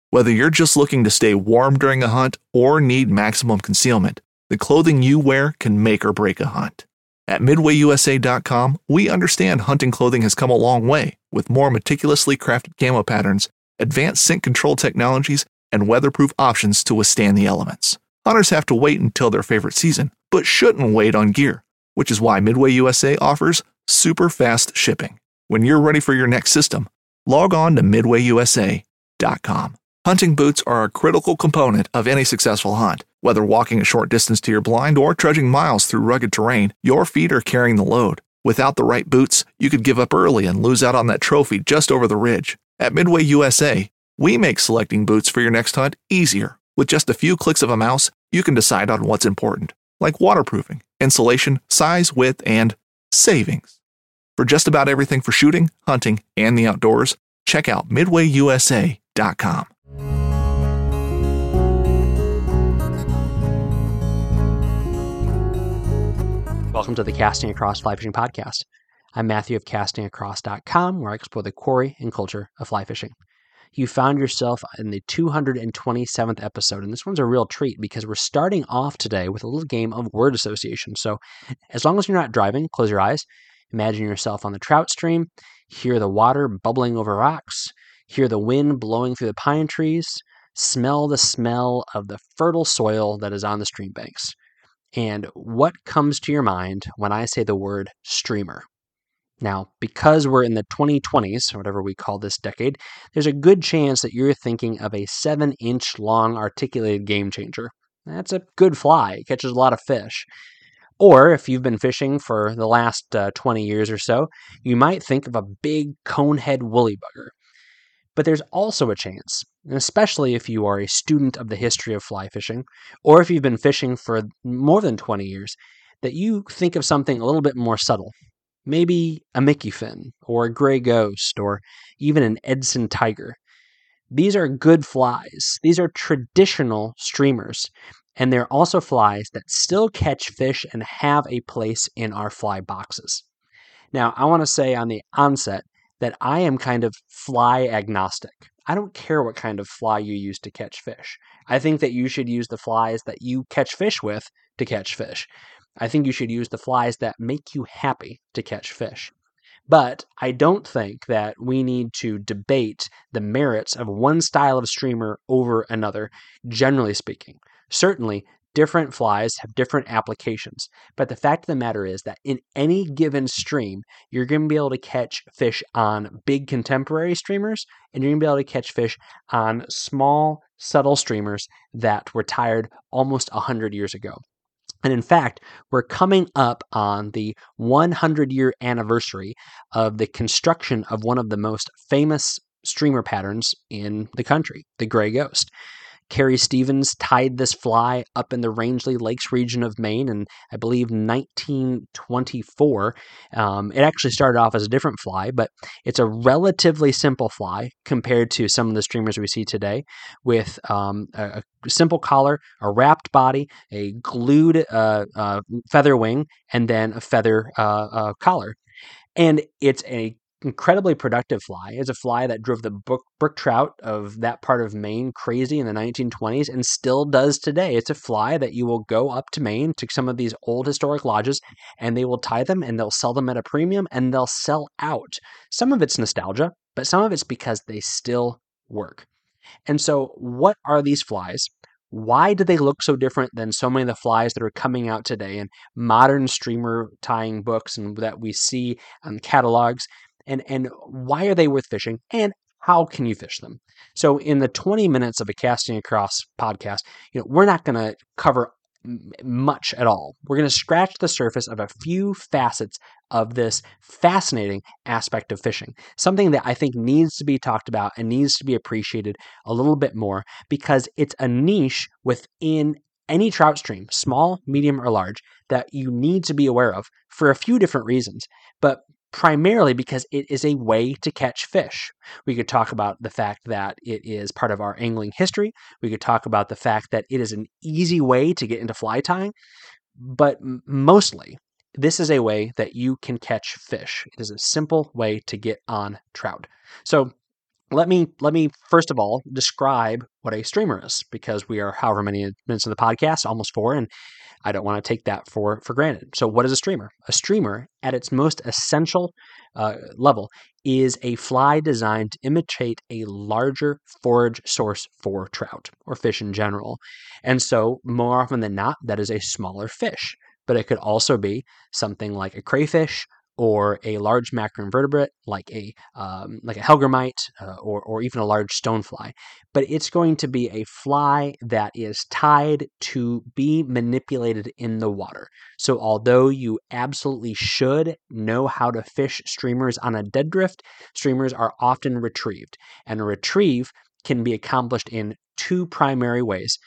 Whether you're just looking to stay warm during a hunt or need maximum concealment, the clothing you wear can make or break a hunt. At MidwayUSA.com, we understand hunting clothing has come a long way with more meticulously crafted camo patterns, advanced scent control technologies, and weatherproof options to withstand the elements. Hunters have to wait until their favorite season, but shouldn't wait on gear, which is why Midway USA offers super fast shipping. When you're ready for your next system, log on to MidwayUSA.com. Hunting boots are a critical component of any successful hunt. Whether walking a short distance to your blind or trudging miles through rugged terrain, your feet are carrying the load. Without the right boots, you could give up early and lose out on that trophy just over the ridge. At Midway USA, we make selecting boots for your next hunt easier. With just a few clicks of a mouse, you can decide on what's important, like waterproofing, insulation, size, width, and savings. For just about everything for shooting, hunting, and the outdoors, check out MidwayUSA.com. Welcome to the Casting Across Fly Fishing Podcast. I'm Matthew of CastingAcross.com, where I explore the quarry and culture of fly fishing. You found yourself in the 227th episode, and this one's a real treat because we're starting off today with a little game of word association. So as long as you're not driving, close your eyes, imagine yourself on the trout stream, hear the water bubbling over rocks, hear the wind blowing through the pine trees, smell the smell of the fertile soil that is on the stream banks. And what comes to your mind when I say the word streamer? Now, because we're in the 2020s, or whatever we call this decade, there's a good chance that you're thinking of a 7-inch long articulated game changer. That's a good fly. It catches a lot of fish. Or if you've been fishing for the last 20 years or so, you might think of a big conehead woolly bugger. But there's also a chance, and especially if you are a student of the history of fly fishing, or if you've been fishing for more than 20 years, that you think of something a little bit more subtle. Maybe a Mickey fin, or a gray ghost, or even an Edson tiger. These are good flies. These are traditional streamers, and they're also flies that still catch fish and have a place in our fly boxes. Now, I want to say on the onset that I am kind of fly agnostic. I don't care what kind of fly you use to catch fish. I think that you should use the flies that you catch fish with to catch fish. I think you should use the flies that make you happy to catch fish. But I don't think that we need to debate the merits of one style of streamer over another, generally speaking. Certainly, different flies have different applications, but the fact of the matter is that in any given stream, you're going to be able to catch fish on big contemporary streamers, and you're going to be able to catch fish on small, subtle streamers that were retired almost 100 years ago. And in fact, we're coming up on the 100-year anniversary of the construction of one of the most famous streamer patterns in the country, the Gray Ghost. Carrie Stevens tied this fly up in the Rangeley Lakes region of Maine in, I believe, 1924. It actually started off as a different fly, but it's a relatively simple fly compared to some of the streamers we see today, with a simple collar, a wrapped body, a glued feather wing, and then a feather collar. And it's a incredibly productive fly. It's a fly that drove the brook trout of that part of Maine crazy in the 1920s and still does today. It's a fly that you will go up to Maine to some of these old historic lodges, and they will tie them and they'll sell them at a premium and they'll sell out. Some of it's nostalgia, but some of it's because they still work. And so what are these flies? Why do they look so different than so many of the flies that are coming out today in modern streamer tying books and that we see on catalogs? And why are they worth fishing, and how can you fish them? So in the 20 minutes of a Casting Across podcast, we're not going to cover much at all. We're going to scratch the surface of a few facets of this fascinating aspect of fishing, something that I think needs to be talked about and needs to be appreciated a little bit more because it's a niche within any trout stream, small, medium, or large, that you need to be aware of for a few different reasons. But primarily because it is a way to catch fish. We could talk about the fact that it is part of our angling history. We could talk about the fact that it is an easy way to get into fly tying. But mostly, this is a way that you can catch fish. It is a simple way to get on trout. So let me first of all describe what a streamer is, because we are however many minutes of the podcast, almost 4, and I don't want to take that for granted. So what is a streamer? A streamer, at its most essential level, is a fly designed to imitate a larger forage source for trout or fish in general. And so more often than not, that is a smaller fish. But it could also be something like a crayfish, or a large macroinvertebrate like a hellgrammite, or even a large stonefly. But it's going to be a fly that is tied to be manipulated in the water. So although you absolutely should know how to fish streamers on a dead drift, streamers are often retrieved. And a retrieve can be accomplished in 2 primary ways.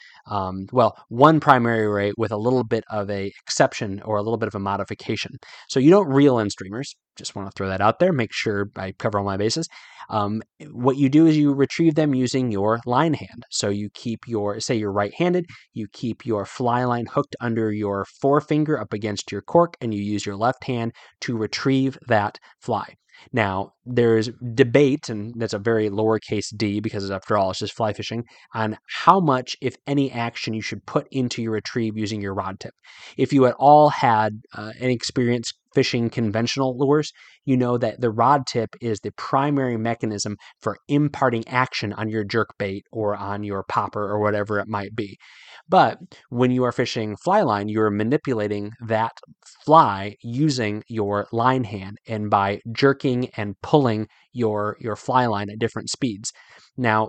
One primary way with a little bit of a exception or a little bit of a modification. So you don't reel in streamers. Just want to throw that out there. Make sure I cover all my bases. What you do is you retrieve them using your line hand. So you keep say you're right-handed, you keep your fly line hooked under your forefinger up against your cork, and you use your left hand to retrieve that fly. Now, there's debate, and that's a very lowercase d because after all, it's just fly fishing, on how much, if any, action you should put into your retrieve using your rod tip. If you at all had any experience fishing conventional lures, you know that the rod tip is the primary mechanism for imparting action on your jerk bait or on your popper or whatever it might be. But when you are fishing fly line, you're manipulating that fly using your line hand and by jerking and pulling your fly line at different speeds. Now,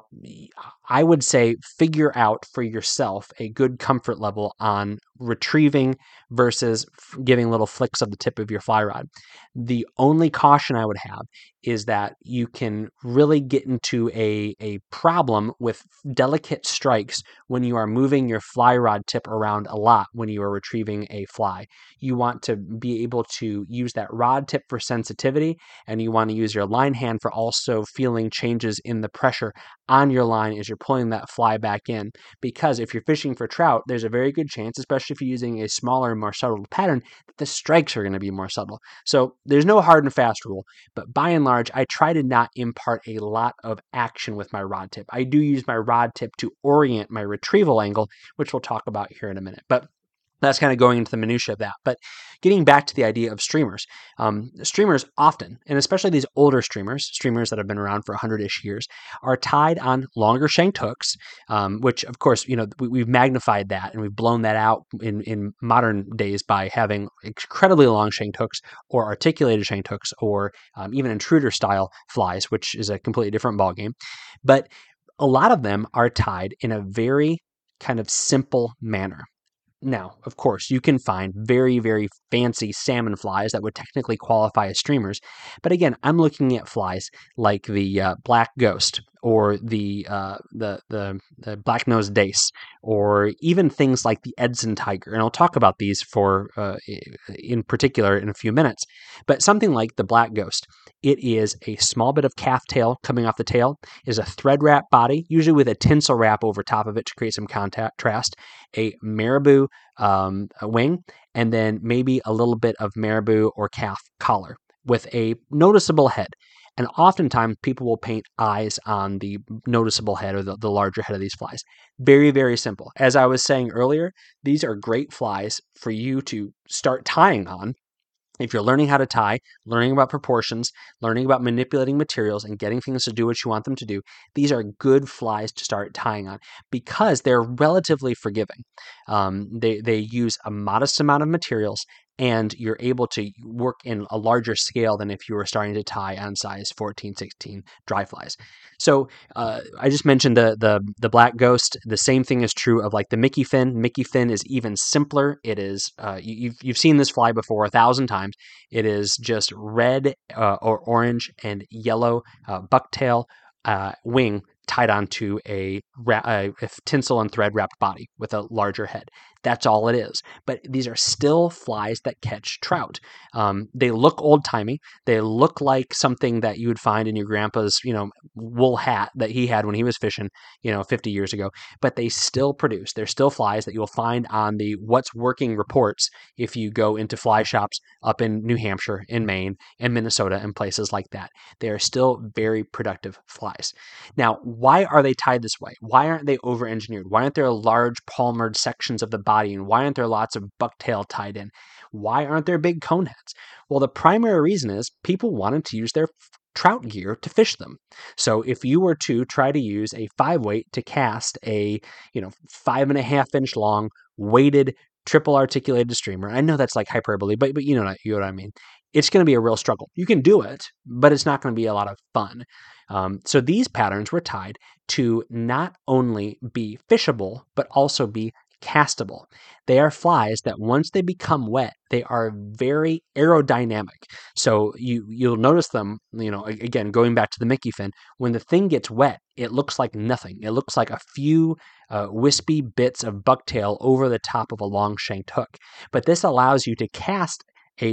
I would say figure out for yourself a good comfort level on retrieving versus giving little flicks of the tip of your fly rod. The only caution I would have is that you can really get into a problem with delicate strikes when you are moving your fly rod tip around a lot when you are retrieving a fly. You want to be able to use that rod tip for sensitivity, and you want to use your line hand for also feeling changes in the pressure on your line as you're pulling that fly back in. Because if you're fishing for trout, there's a very good chance, especially if you're using a smaller, more subtle pattern, that the strikes are going to be more subtle. So there's no hard and fast rule, but by and large, I try to not impart a lot of action with my rod tip. I do use my rod tip to orient my retrieval angle, which we'll talk about here in a minute. But that's kind of going into the minutia of that. But getting back to the idea of streamers, streamers often, and especially these older streamers that have been around for 100-ish years, are tied on longer shanked hooks, which of course, we've magnified that and we've blown that out in modern days by having incredibly long shanked hooks or articulated shanked hooks or even intruder style flies, which is a completely different ballgame. But a lot of them are tied in a very kind of simple manner. Now, of course, you can find very, very fancy salmon flies that would technically qualify as streamers. But again, I'm looking at flies like the black ghost or the black-nosed dace, or even things like the Edson tiger. And I'll talk about these in particular in a few minutes. But something like the black ghost, it is a small bit of calf tail coming off the tail, is a thread wrap body, usually with a tinsel wrap over top of it to create some contrast, a marabou wing, and then maybe a little bit of marabou or calf collar with a noticeable head. And oftentimes people will paint eyes on the noticeable head or the larger head of these flies. Very, very simple. As I was saying earlier, these are great flies for you to start tying on. If you're learning how to tie, learning about proportions, learning about manipulating materials and getting things to do what you want them to do, these are good flies to start tying on because they're relatively forgiving. They use a modest amount of materials, and you're able to work in a larger scale than if you were starting to tie on size 14, 16 dry flies. So I just mentioned the black ghost. The same thing is true of like the Mickey fin. Mickey fin is even simpler. It is you've seen this fly before 1,000 times. It is just red or orange and yellow bucktail wing tied onto a tinsel and thread wrapped body with a larger head. That's all it is. But these are still flies that catch trout. They look old timey. They look like something that you would find in your grandpa's, wool hat that he had when he was fishing, 50 years ago. But they still produce. They're still flies that you'll find on the What's Working reports if you go into fly shops up in New Hampshire, in Maine, and Minnesota, and places like that. They are still very productive flies. Now, why are they tied this way? Why aren't they over-engineered? Why aren't there large palmered sections of the body, and why aren't there lots of bucktail tied in? Why aren't there big cone heads? Well, the primary reason is people wanted to use their trout gear to fish them. So if you were to try to use a 5-weight to cast a 5.5-inch long weighted triple articulated streamer, I know that's like hyperbole, but you know what I mean. It's going to be a real struggle. You can do it, but it's not going to be a lot of fun. So these patterns were tied to not only be fishable, but also be castable. They are flies that once they become wet, they are very aerodynamic. So you'll notice them, again, going back to the Mickey fin, when the thing gets wet, it looks like nothing. It looks like a few wispy bits of bucktail over the top of a long shanked hook. But this allows you to cast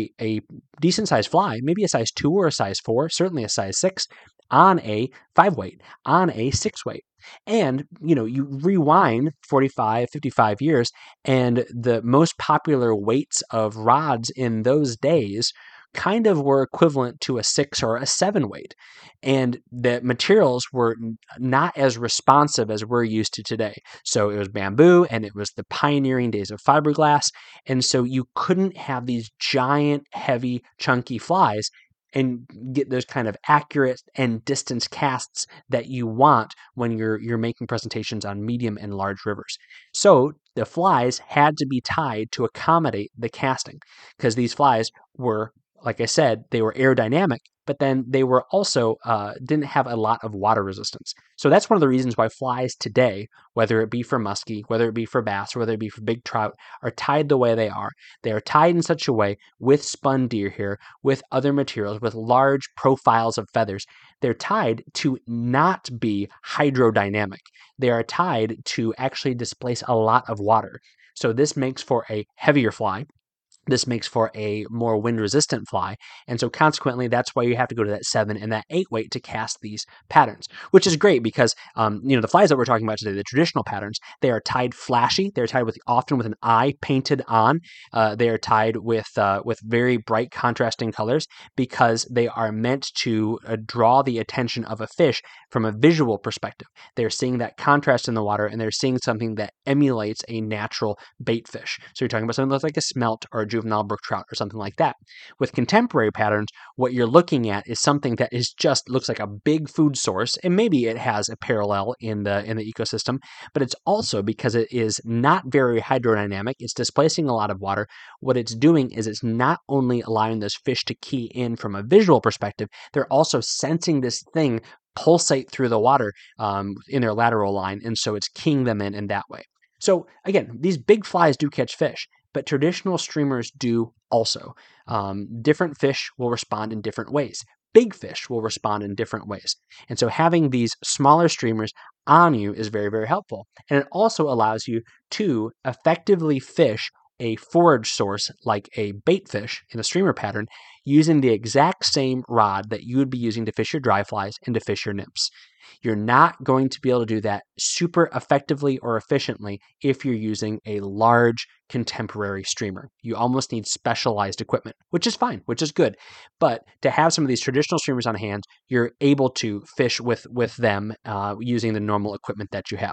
a decent sized fly, maybe a size 2 or a size 4, certainly a size 6, on a 5-weight, on a 6-weight. And, you rewind 45, 55 years, and the most popular weights of rods in those days kind of were equivalent to a 6 or a 7-weight. And the materials were not as responsive as we're used to today. So it was bamboo, and it was the pioneering days of fiberglass. And so you couldn't have these giant, heavy, chunky flies and get those kind of accurate and distance casts that you want when you're making presentations on medium and large rivers. So the flies had to be tied to accommodate the casting, because these flies were, like I said, they were aerodynamic, but then they were also didn't have a lot of water resistance. So that's one of the reasons why flies today, whether it be for muskie, whether it be for bass, or whether it be for big trout, are tied the way they are. They are tied in such a way with spun deer hair, with other materials, with large profiles of feathers. They're tied to not be hydrodynamic. They are tied to actually displace a lot of water. So this makes for a heavier fly. This makes for a more wind-resistant fly, and so consequently, that's why you have to go to that 7 and that 8-weight to cast these patterns, which is great because, the flies that we're talking about today, the traditional patterns, they are tied flashy. They're tied often with an eye painted on. They are tied with very bright contrasting colors because they are meant to draw the attention of a fish from a visual perspective. They're seeing that contrast in the water, and they're seeing something that emulates a natural bait fish. So you're talking about something that's like a smelt or a juvenile brook trout or something like that. With contemporary patterns, what you're looking at is something that is just looks like a big food source, and maybe it has a parallel in the ecosystem, but it's also because it is not very hydrodynamic. It's displacing a lot of water. What it's doing is it's not only allowing those fish to key in from a visual perspective, they're also sensing this thing pulsate through the water in their lateral line, and so it's keying them in that way. So again, these big flies do catch fish, but traditional streamers do also. Different fish will respond in different ways. Big fish will respond in different ways. And so having these smaller streamers on you is very, very helpful. And it also allows you to effectively fish a forage source like a bait fish in a streamer pattern using the exact same rod that you would be using to fish your dry flies and to fish your nymphs. You're not going to be able to do that super effectively or efficiently if you're using a large contemporary streamer. You almost need specialized equipment, which is fine, which is good. But to have some of these traditional streamers on hand, you're able to fish with them using the normal equipment that you have.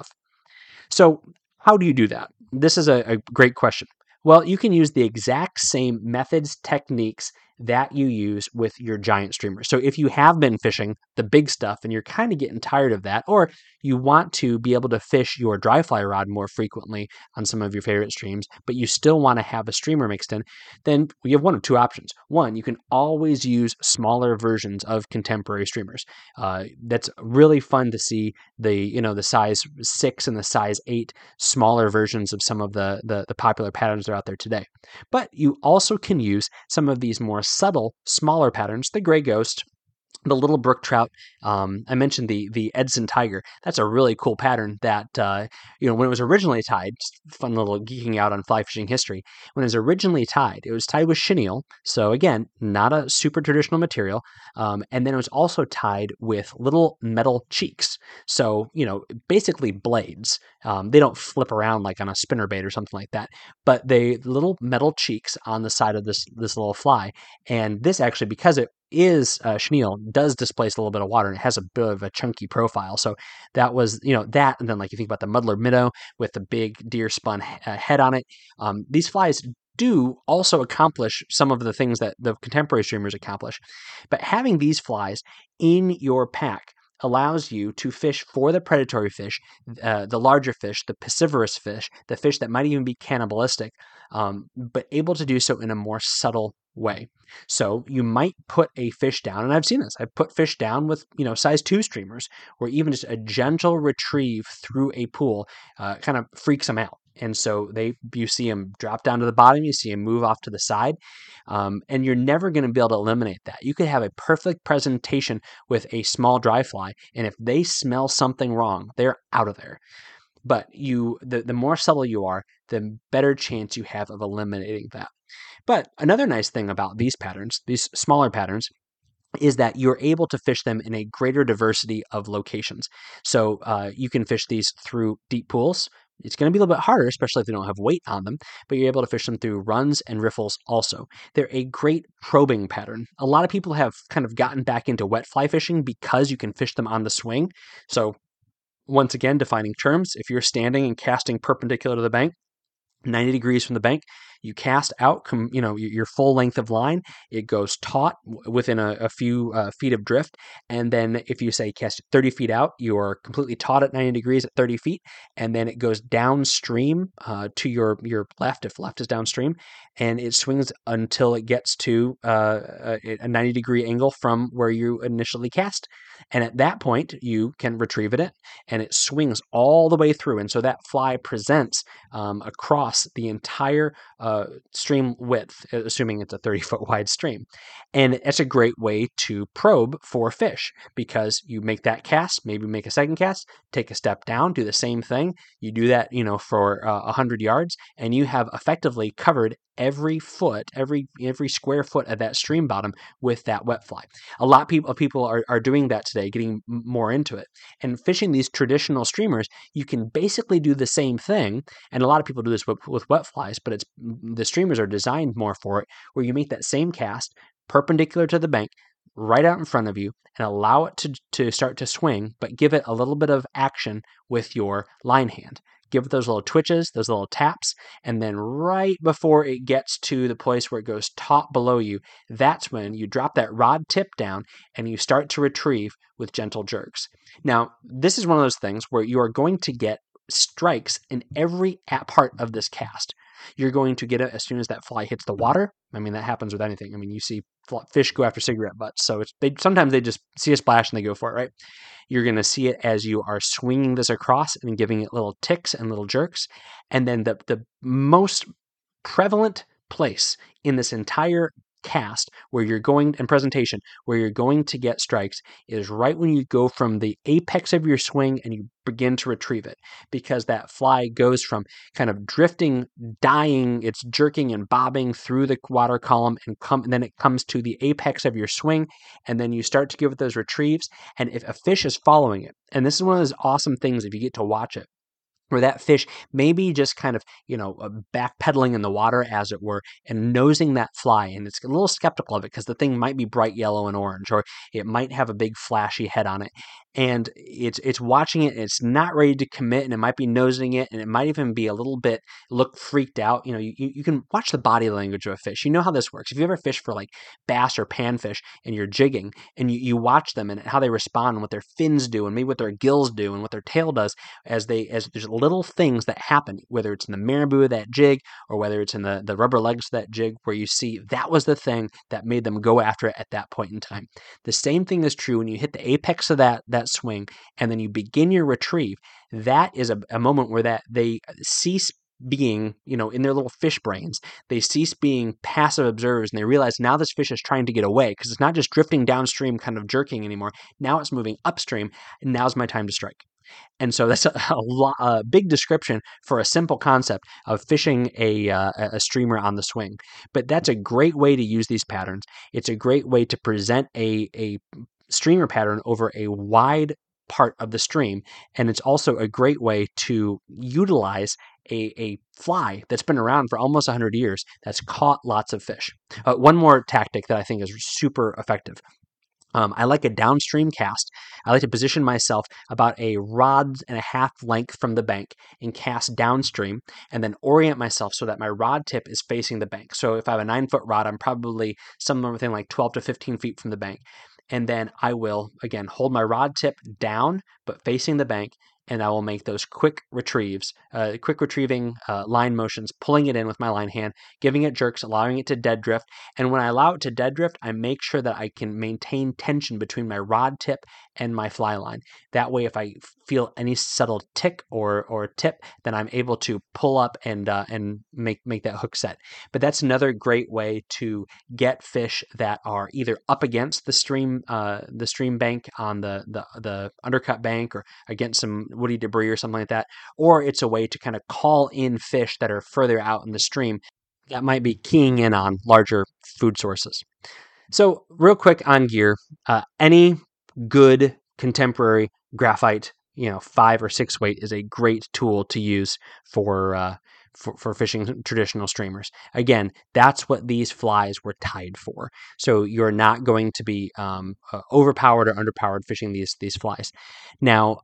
So how do you do that? This is a great question. Well, you can use the exact same methods, techniques that you use with your giant streamer. So if you have been fishing the big stuff and you're kind of getting tired of that, or you want to be able to fish your dry fly rod more frequently on some of your favorite streams, but you still want to have a streamer mixed in, then we have one of two options. One, you can always use smaller versions of contemporary streamers. That's really fun to see the size 6 and the size 8 smaller versions of some of the popular patterns that are out there today. But you also can use some of these more subtle, smaller patterns, the Gray Ghost, The little brook trout. I mentioned the Edson tiger. That's a really cool pattern that, when it was originally tied, just fun little geeking out on fly fishing history. When it was originally tied, it was tied with chenille. So again, not a super traditional material. And then it was also tied with little metal cheeks. So, basically blades. They don't flip around like on a spinnerbait or something like that, but they little metal cheeks on the side of this little fly. And this actually, because it is chenille, does displace a little bit of water, and it has a bit of a chunky profile. So that was, that. And then, like, you think about the muddler minnow with the big deer spun head on it. These flies do also accomplish some of the things that the contemporary streamers accomplish. But having these flies in your pack allows you to fish for the predatory fish, the larger fish, the piscivorous fish, the fish that might even be cannibalistic, but able to do so in a more subtle way. So you might put a fish down, and I've seen this. I've put fish down with, size 2 streamers, or even just a gentle retrieve through a pool kind of freaks them out. And so you see them drop down to the bottom, you see them move off to the side, and you're never going to be able to eliminate that. You could have a perfect presentation with a small dry fly, and if they smell something wrong, they're out of there. But the more subtle you are, the better chance you have of eliminating that. But another nice thing about these patterns, these smaller patterns, is that you're able to fish them in a greater diversity of locations. So you can fish these through deep pools. It's going to be a little bit harder, especially if they don't have weight on them, but you're able to fish them through runs and riffles also. They're a great probing pattern. A lot of people have kind of gotten back into wet fly fishing because you can fish them on the swing. So once again, defining terms, if you're standing and casting perpendicular to the bank, 90 degrees from the bank, you cast out, your full length of line. It goes taut within a few feet of drift. And then if you say cast 30 feet out, you're completely taut at 90 degrees at 30 feet. And then it goes downstream to your left, if left is downstream. And it swings until it gets to a 90 degree angle from where you initially cast. And at that point, you can retrieve it, and it swings all the way through. And so that fly presents across the entire stream width, assuming it's a 30-foot wide stream. And it's a great way to probe for fish, because you make that cast, maybe make a second cast, take a step down, do the same thing. You do that, for 100 yards, and you have effectively covered every foot, every square foot of that stream bottom with that wet fly. A lot of people are doing that today, getting more into it. And fishing these traditional streamers, you can basically do the same thing. And a lot of people do this with wet flies, but the streamers are designed more for it, where you make that same cast perpendicular to the bank, right out in front of you, and allow it to start to swing, but give it a little bit of action with your line hand. Give it those little twitches, those little taps, and then right before it gets to the place where it goes taut below you, that's when you drop that rod tip down and you start to retrieve with gentle jerks. Now, this is one of those things where you are going to get strikes in every part of this cast. You're going to get it as soon as that fly hits the water. I mean, that happens with anything. I mean, you see fish go after cigarette butts. So sometimes they just see a splash and they go for it, right? You're going to see it as you are swinging this across and giving it little ticks and little jerks. And then the most prevalent place in this entire cast where you're going, and presentation, where you're going to get strikes, is right when you go from the apex of your swing and you begin to retrieve it, because that fly goes from kind of drifting, dying, it's jerking and bobbing through the water column, and then it comes to the apex of your swing, and then you start to give it those retrieves. And if a fish is following it, and this is one of those awesome things if you get to watch it, where that fish may be just kind of, backpedaling in the water, as it were, and nosing that fly. And it's a little skeptical of it because the thing might be bright yellow and orange, or it might have a big flashy head on it. And it's watching it, and it's not ready to commit, and it might be nosing it, and it might even be a little bit look freaked out. You can watch the body language of a fish. You know how this works. If you ever fish for like bass or panfish and you're jigging, and you watch them and how they respond, and what their fins do, and maybe what their gills do, and what their tail does, as there's little things that happen, whether it's in the marabou of that jig, or whether it's in the rubber legs of that jig, where you see that was the thing that made them go after it at that point in time. The same thing is true when you hit the apex of that swing, and then you begin your retrieve. That is a moment where that they cease being, in their little fish brains, they cease being passive observers and they realize now this fish is trying to get away because it's not just drifting downstream, kind of jerking anymore. Now it's moving upstream, and now's my time to strike. And so that's a big description for a simple concept of fishing a streamer on the swing. But that's a great way to use these patterns. It's a great way to present a streamer pattern over a wide part of the stream. And it's also a great way to utilize a fly that's been around for almost 100 years that's caught lots of fish. One more tactic that I think is super effective. I like a downstream cast. I like to position myself about a rod and a half length from the bank and cast downstream, and then orient myself so that my rod tip is facing the bank. So if I have a 9-foot rod, I'm probably somewhere within like 12 to 15 feet from the bank. And then I will, again, hold my rod tip down, but facing the bank, and I will make those quick retrieving line motions, pulling it in with my line hand, giving it jerks, allowing it to dead drift. And when I allow it to dead drift, I make sure that I can maintain tension between my rod tip and my fly line. That way, if I feel any subtle tick or tip, then I'm able to pull up and make that hook set. But that's another great way to get fish that are either up against the stream bank on the undercut bank or against some woody debris or something like that, or it's a way to kind of call in fish that are further out in the stream that might be keying in on larger food sources. So real quick on gear, any good contemporary graphite, 5 or 6 weight is a great tool to use for fishing traditional streamers. Again, that's what these flies were tied for. So you're not going to be overpowered or underpowered fishing these flies. Now,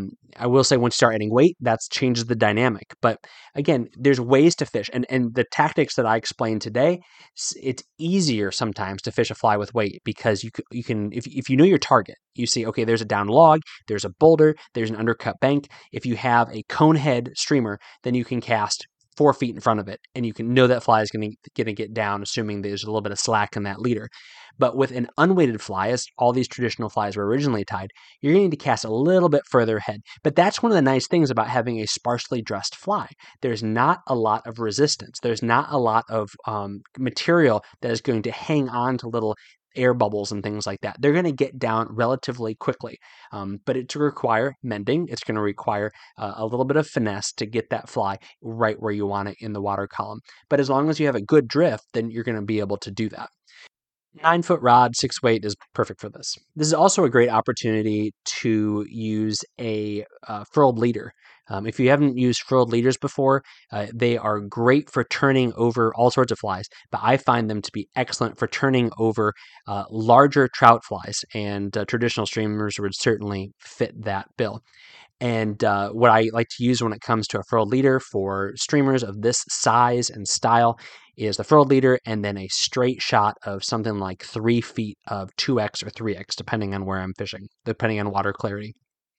I will say once you start adding weight, that changes the dynamic. But again, there's ways to fish. And the tactics that I explained today, it's easier sometimes to fish a fly with weight because you can if you know your target, you see, okay, there's a down log, there's a boulder, there's an undercut bank. If you have a cone head streamer, then you can cast 4 feet in front of it, and you can know that fly is going to get down, assuming there's a little bit of slack in that leader. But with an unweighted fly, as all these traditional flies were originally tied, you're going to need to cast a little bit further ahead. But that's one of the nice things about having a sparsely dressed fly. There's not a lot of resistance. There's not a lot of material that is going to hang on to little air bubbles and things like that. They're going to get down relatively quickly, but it's going to require mending. It's going to require a little bit of finesse to get that fly right where you want it in the water column. But as long as you have a good drift, then you're going to be able to do that. 9-foot rod, 6 weight is perfect for this. This is also a great opportunity to use a furled leader. If you haven't used furled leaders before, they are great for turning over all sorts of flies, but I find them to be excellent for turning over larger trout flies, and traditional streamers would certainly fit that bill. And what I like to use when it comes to a furled leader for streamers of this size and style is the furled leader and then a straight shot of something like 3 feet of 2x or 3x, depending on where I'm fishing, depending on water clarity.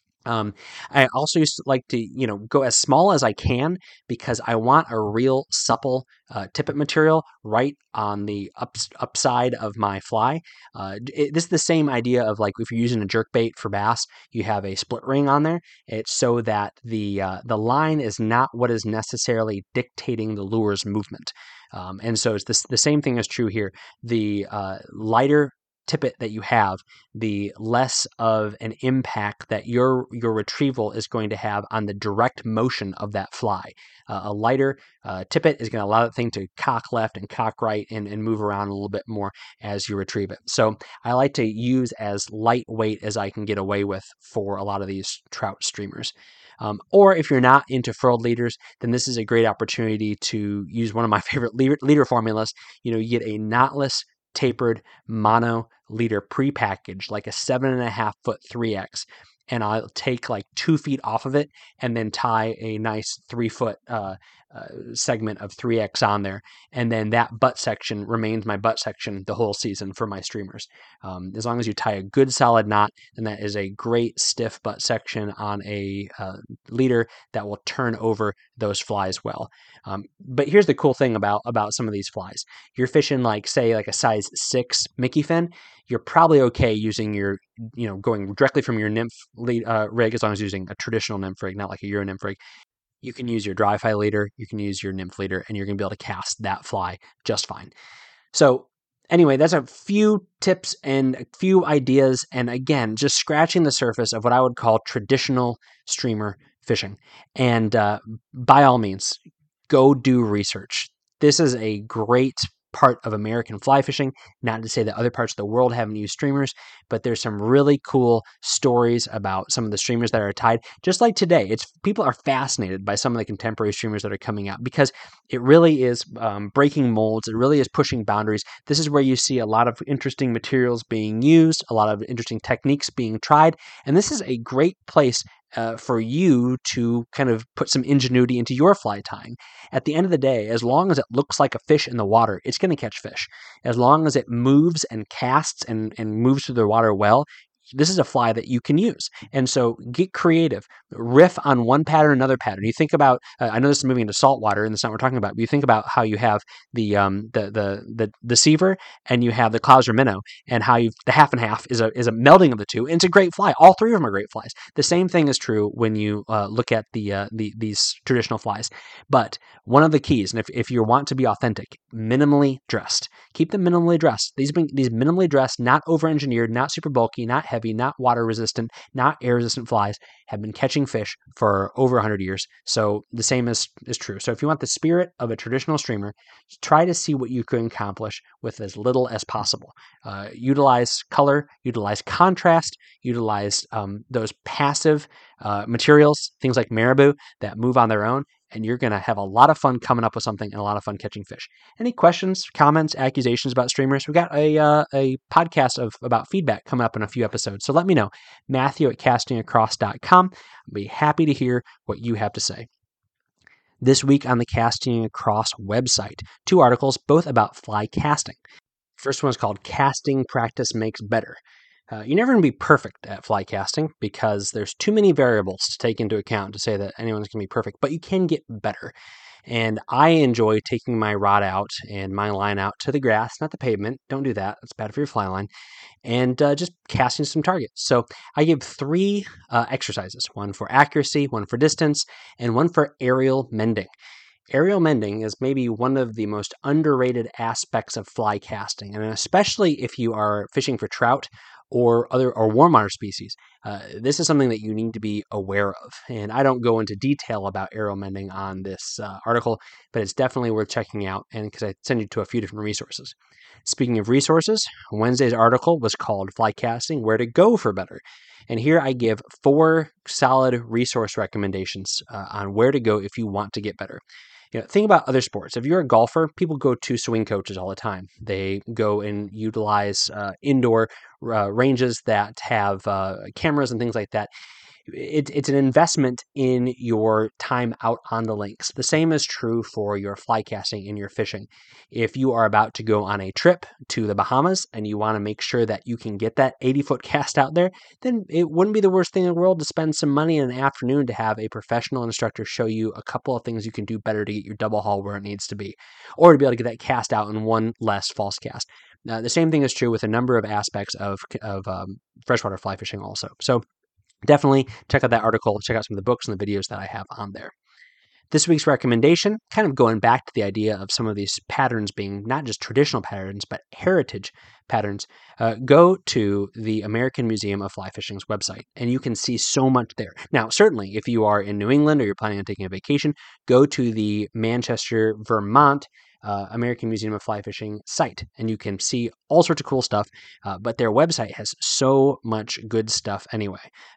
I also used to like to, go as small as I can because I want a real supple tippet material right on the upside of my fly. This is the same idea of like if you're using a jerk bait for bass, you have a split ring on there. It's so that the line is not what is necessarily dictating the lure's movement. And so it's the same thing is true here. The lighter tippet that you have, the less of an impact that your retrieval is going to have on the direct motion of that fly. A lighter tippet is going to allow that thing to cock left and cock right and move around a little bit more as you retrieve it. So I like to use as lightweight as I can get away with for a lot of these trout streamers. Or if you're not into furled leaders, then this is a great opportunity to use one of my favorite leader formulas. You get a knotless tapered mono leader prepackaged, like a 7.5 foot 3X. And I'll take like 2 feet off of it and then tie a nice 3 foot segment of 3X on there. And then that butt section remains my butt section the whole season for my streamers. As long as you tie a good solid knot, then that is a great stiff butt section on a leader that will turn over those flies well. But here's the cool thing about some of these flies. You're fishing like, say, like a size 6 Mickey fin. You're probably okay using your, going directly from your nymph rig, as long as you're using a traditional nymph rig, not like a Euro nymph rig. you can use your dry fly leader, you can use your nymph leader, and you're going to be able to cast that fly just fine. So anyway, that's a few tips and a few ideas. And again, just scratching the surface of what I would call traditional streamer fishing. And by all means, go do research. This is a great part of American fly fishing. Not to say that other parts of the world haven't used streamers, but there's some really cool stories about some of the streamers that are tied. Just like today, people are fascinated by some of the contemporary streamers that are coming out because it really is breaking molds. It really is pushing boundaries. This is where you see a lot of interesting materials being used, a lot of interesting techniques being tried, and this is a great place for you to kind of put some ingenuity into your fly tying. At the end of the day, as long as it looks like a fish in the water, it's going to catch fish. As long as it moves and casts and moves through the water well, this is a fly that you can use. And so get creative. Riff on one pattern, another pattern. You think about, I know this is moving into saltwater, and that's not what we're talking about, but you think about how you have the deceiver and you have the Clouser minnow, and how the half and half is a melding of the two. And it's a great fly. All three of them are great flies. The same thing is true when you look at these traditional flies. But one of the keys, and if you want to be authentic, minimally dressed. Keep them minimally dressed. These minimally dressed, not over-engineered, not super bulky, not heavy, not water-resistant, not air-resistant flies have been catching fish for over 100 years. So the same is true. So if you want the spirit of a traditional streamer, try to see what you can accomplish with as little as possible. Utilize color, utilize contrast, utilize those passive materials, things like marabou that move on their own, and you're going to have a lot of fun coming up with something and a lot of fun catching fish. Any questions, comments, accusations about streamers? We've got a podcast about feedback coming up in a few episodes. So let me know. Matthew@castingacross.com. I'll be happy to hear what you have to say. This week on the Casting Across website, 2 articles, both about fly casting. First one is called Casting Practice Makes Better. You're never going to be perfect at fly casting because there's too many variables to take into account to say that anyone's going to be perfect, but you can get better. And I enjoy taking my rod out and my line out to the grass, not the pavement. Don't do that. That's bad for your fly line. And just casting some targets. So I give 3 exercises, one for accuracy, one for distance, and one for aerial mending. Aerial mending is maybe one of the most underrated aspects of fly casting, and especially if you are fishing for trout or warm water species. This is something that you need to be aware of. And I don't go into detail about aerial mending on this article, but it's definitely worth checking out, and because I send you to a few different resources. Speaking of resources, Wednesday's article was called Fly Casting, Where to Go for Better. And here I give 4 solid resource recommendations on where to go if you want to get better. Think about other sports. If you're a golfer, people go to swing coaches all the time. They go and utilize indoor ranges that have cameras and things like that. It's an investment in your time out on the links. The same is true for your fly casting and your fishing. If you are about to go on a trip to the Bahamas and you want to make sure that you can get that 80-foot cast out there, then it wouldn't be the worst thing in the world to spend some money in an afternoon to have a professional instructor show you a couple of things you can do better to get your double haul where it needs to be, or to be able to get that cast out in one less false cast. The same thing is true with a number of aspects of freshwater fly fishing also. So definitely check out that article, check out some of the books and the videos that I have on there. This week's recommendation, kind of going back to the idea of some of these patterns being not just traditional patterns, but heritage patterns, go to the American Museum of Fly Fishing's website, and you can see so much there. Now, certainly, if you are in New England or you're planning on taking a vacation, go to the Manchester, Vermont American Museum of Fly Fishing site, and you can see all sorts of cool stuff, but their website has so much good stuff anyway.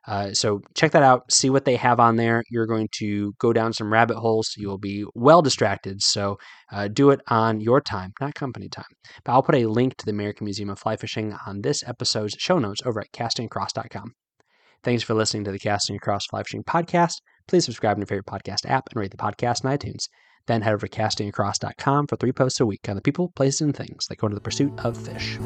So check that out, see what they have on there. You're going to go down some rabbit holes. You will be well distracted, so do it on your time, not company time. But I'll put a link to the American Museum of Fly Fishing on this episode's show notes over at castingacross.com. Thanks for listening to the Casting Across Fly Fishing podcast. Please subscribe in your favorite podcast app and rate the podcast on iTunes. Then head over to castingacross.com for 3 posts a week on the people, places, and things that go into the pursuit of fish.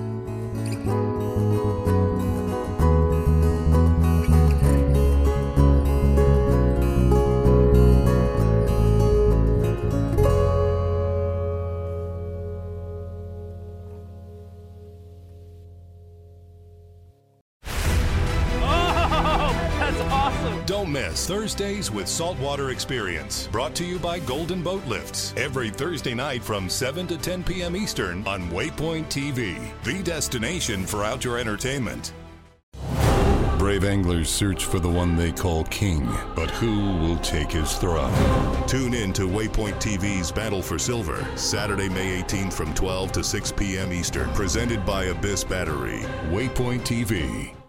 Don't miss Thursdays with Saltwater Experience, brought to you by Golden Boat Lifts, every Thursday night from 7 to 10 p.m. Eastern on Waypoint TV, the destination for outdoor entertainment. Brave anglers search for the one they call king, but who will take his throne? Tune in to Waypoint TV's Battle for Silver, Saturday, May 18th from 12 to 6 p.m. Eastern, presented by Abyss Battery. Waypoint TV.